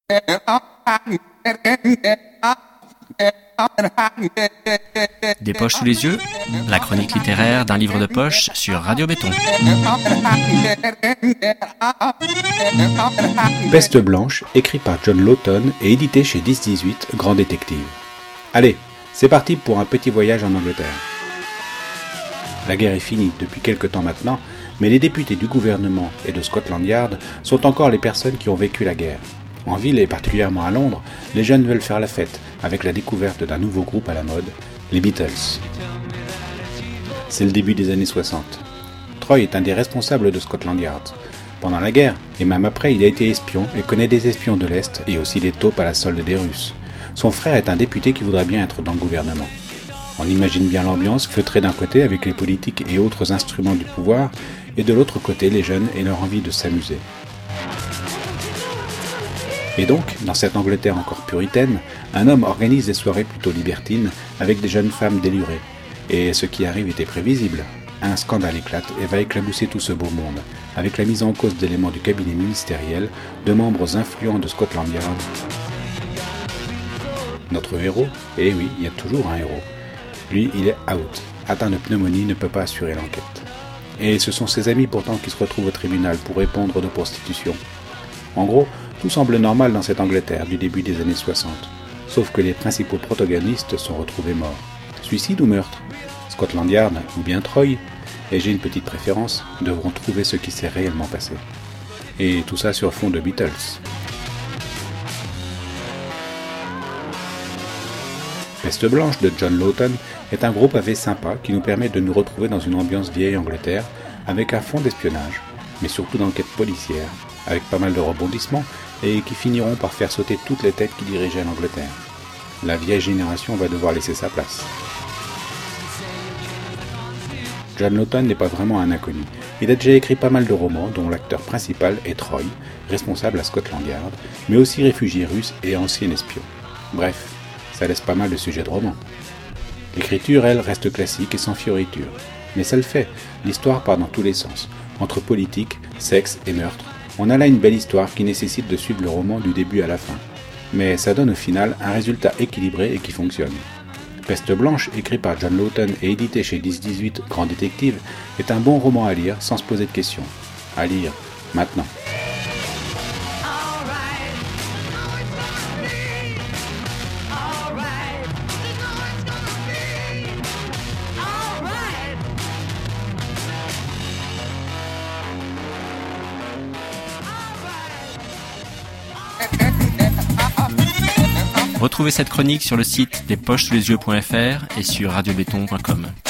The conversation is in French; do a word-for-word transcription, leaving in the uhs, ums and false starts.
Des poches sous les yeux, la chronique littéraire d'un livre de poche sur Radio Béton. Peste blanche, écrit par John Lawton et édité chez dix dix-huit, Grand Détective. Allez, c'est parti pour un petit voyage en Angleterre. La guerre est finie depuis quelque temps maintenant, mais les députés du gouvernement et de Scotland Yard sont encore les personnes qui ont vécu la guerre. En ville et particulièrement à Londres, les jeunes veulent faire la fête avec la découverte d'un nouveau groupe à la mode, les Beatles. C'est le début des années soixante. Troy est un des responsables de Scotland Yard. Pendant la guerre, et même après, il a été espion et connaît des espions de l'Est et aussi des taupes à la solde des Russes. Son frère est un député qui voudrait bien être dans le gouvernement. On imagine bien l'ambiance feutrée d'un côté avec les politiques et autres instruments du pouvoir, et de l'autre côté les jeunes et leur envie de s'amuser. Et donc, dans cette Angleterre encore puritaine, un homme organise des soirées plutôt libertines avec des jeunes femmes délurées. Et ce qui arrive était prévisible. Un scandale éclate et va éclabousser tout ce beau monde, avec la mise en cause d'éléments du cabinet ministériel, de membres influents de Scotland Yard. Notre héros, eh oui, il y a toujours un héros. Lui, il est out, atteint de pneumonie, ne peut pas assurer l'enquête. Et ce sont ses amis pourtant qui se retrouvent au tribunal pour répondre de prostitution. En gros, tout semble normal dans cette Angleterre du début des années soixante, sauf que les principaux protagonistes sont retrouvés morts. Suicide ou meurtre ? Scotland Yard ou bien Troy, et j'ai une petite préférence, devront trouver ce qui s'est réellement passé. Et tout ça sur fond de Beatles. Peste blanche de John Lawton est un groupe assez sympa qui nous permet de nous retrouver dans une ambiance vieille Angleterre avec un fond d'espionnage, mais surtout d'enquête policière, avec pas mal de rebondissements et qui finiront par faire sauter toutes les têtes qui dirigeaient l'Angleterre. La vieille génération va devoir laisser sa place. John Lawton n'est pas vraiment un inconnu. Il a déjà écrit pas mal de romans dont l'acteur principal est Troy, responsable à Scotland Yard, mais aussi réfugié russe et ancien espion. Bref, ça laisse pas mal de sujets de romans. L'écriture, elle, reste classique et sans fioriture. Mais ça le fait, l'histoire part dans tous les sens. Entre politique, sexe et meurtre, on a là une belle histoire qui nécessite de suivre le roman du début à la fin. Mais ça donne au final un résultat équilibré et qui fonctionne. Peste blanche, écrit par John Lawton et édité chez dix dix-huit, Grand Détective, est un bon roman à lire sans se poser de questions. À lire, maintenant. Retrouvez cette chronique sur le site des poches sous les yeux point f r et sur radio béton point com.